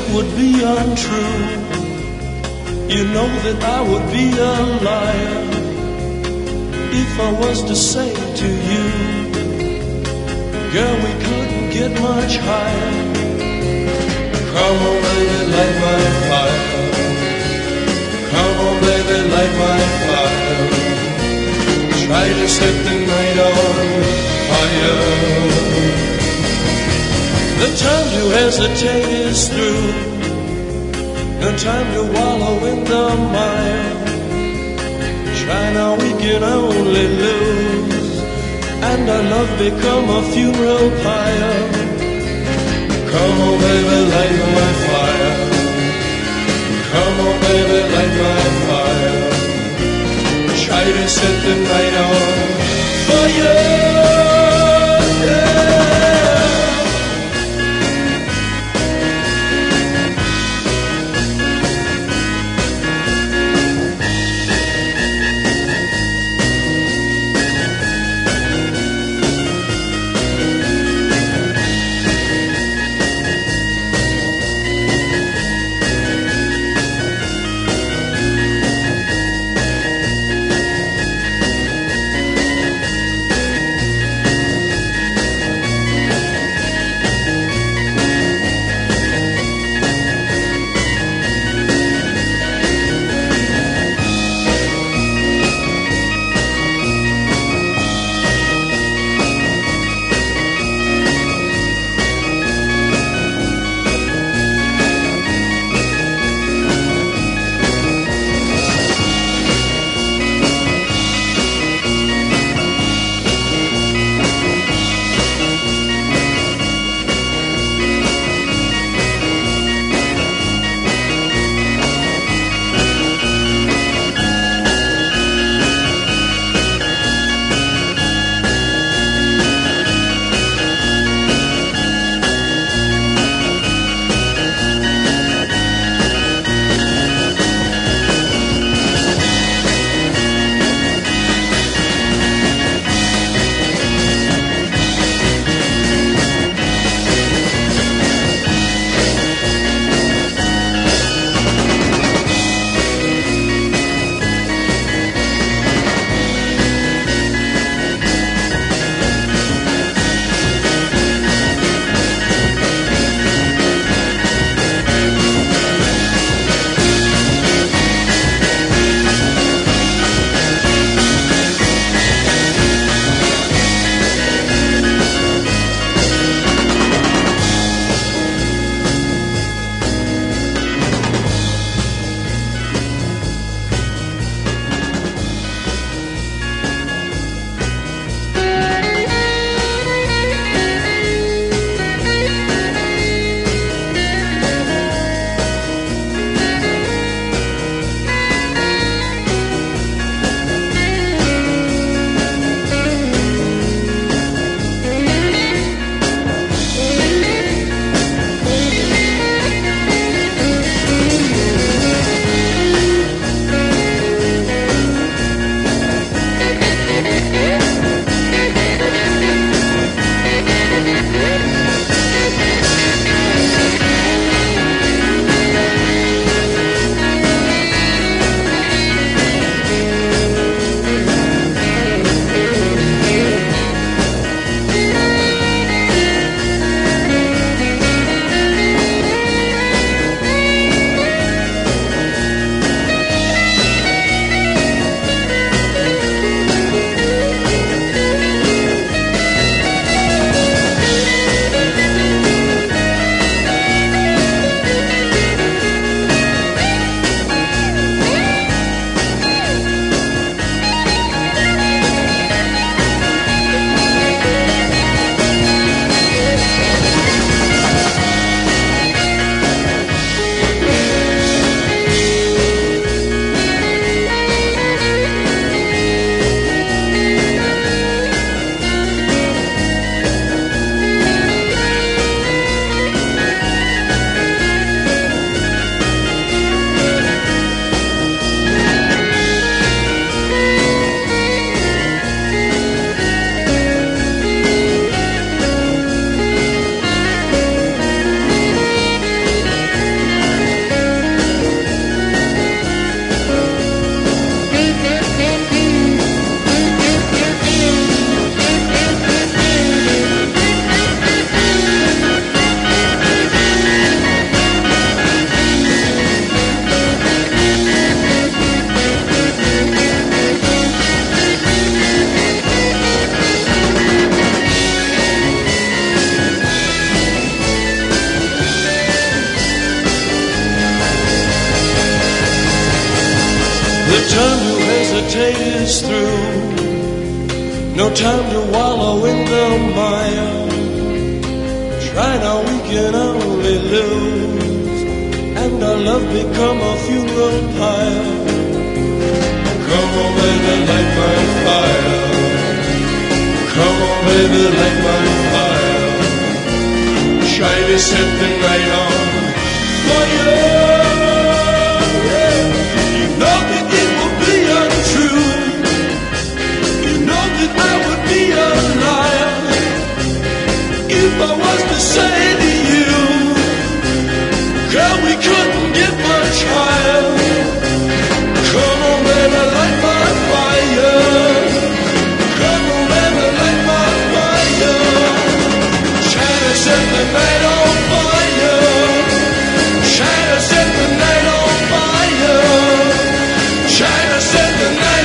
would be untrue. You know that I would be a liar if I was to say to you, girl, we couldn't get much higher. Come on, baby, light my fire. Come on, baby, light my fire. Try to set the night on fire. The time to hesitate is through. No time to wallow in the mire. Try now, we can only lose, and our love become a funeral pyre. Come on, baby, light my fire. Come on, baby, light my fire. Try to set the night on fire. Yeah. time to hesitate is through. No time to wallow in the mire. Try now, we can only lose, and our love become a funeral pyre. Come on, baby, light my fire. Come on, baby, light my fire. Try to set the night on fire. You know that it will be untrue. You know that I would be a liar if I was to say to you, girl, we couldn't get much higher. Come on, baby, light my fire. Come on, baby, light my fire. Try to set the night on fire. Try to set the night on fire. Try to set the night